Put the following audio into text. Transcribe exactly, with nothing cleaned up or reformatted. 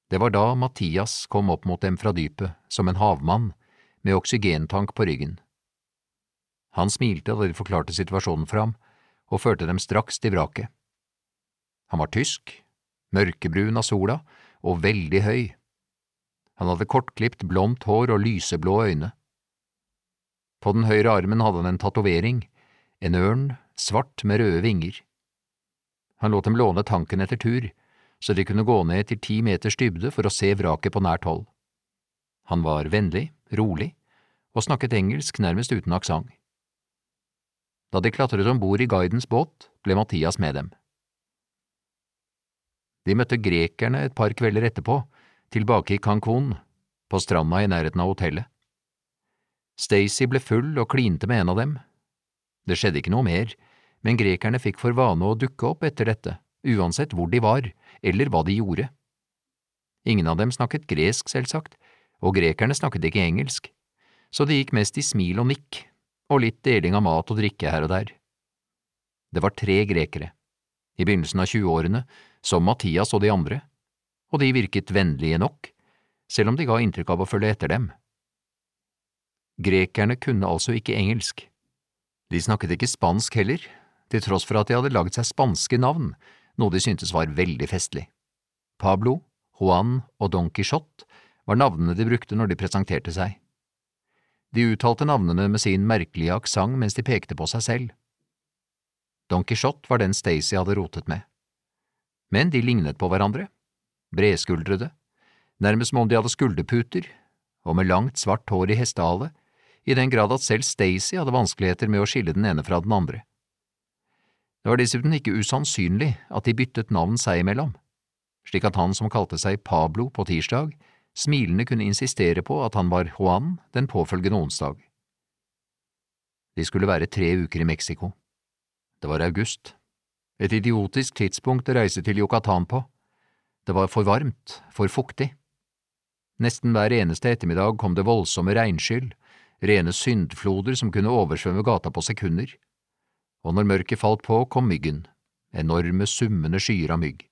Det var da Mathias kom opp mot dem fra dypet, som en havmann, med oksygentank på ryggen. Han smilte da de forklarte situasjonen for ham, og førte dem straks til vraket. Han var tysk, mørkebrun av sola og veldig høy. Han hadde kortklipt blondt hår og lyseblå øyne. På den høyre armen hadde han en tatovering, en ørn, svart med røde vinger. Han lot dem låne tanken etter tur, så de kunne gå ned til ti meters dybde for å se vraket på nært hold. Han var vennlig, rolig, og snakket engelsk nærmest uten aksent. Da de klatret ombord i guidens båt, ble Mathias med dem. De møtte grekerne et par kvelder etterpå, tilbake i Cancún, på stranda i nærheten av hotellet. Stacy ble full og klinte med en av dem. Det skjedde ikke noe mer, men grekerne fikk for vane å dukke opp etter dette, uansett hvor de var, eller hva de gjorde. Ingen av dem snakket gresk, selvsagt, og grekerne snakket ikke engelsk, så det gikk mest i smil og nikk, og litt deling av mat og drikke her og der. Det var tre grekere, i begynnelsen av tjueårene, som Mathias og de andre, og de virket vennlige nok, selv om de ga inntrykk av å følge etter dem. Grekerne kunne altså ikke engelsk. De snakket ikke spansk heller, til tross for at de hadde laget seg spanske navn, noe de syntes var veldig festlig. Pablo, Juan og Don Quixote var navnene de brukte når de presenterte seg. De uttalte navnene med sin merkelige aksent mens de pekte på seg selv. Don Quixote var den Stacy hadde rotet med. Men de lignet på hverandre, bredskuldrede, nærmest som om de hadde skulderputer, og med langt svart hår i hestehale, i den grad at selv Stacy hadde vanskeligheter med å skille den ene fra den andre. Det var dessuten ikke usannsynlig at de byttet navn seg imellom, slik at han som kalte seg Pablo på tirsdag, smilende kunne insistere på at han var Juan den påfølgende onsdag. De skulle være tre uker i Mexico. Det var august. Et idiotisk tidspunkt å reise til Yucatan på. Det var for varmt, for fuktig. Nesten hver eneste ettermiddag kom det voldsomme regnskyll, rene syndfloder som kunne oversvømme gata på sekunder. Og når mørket falt på, kom myggen, enorme summende skyer av mygg.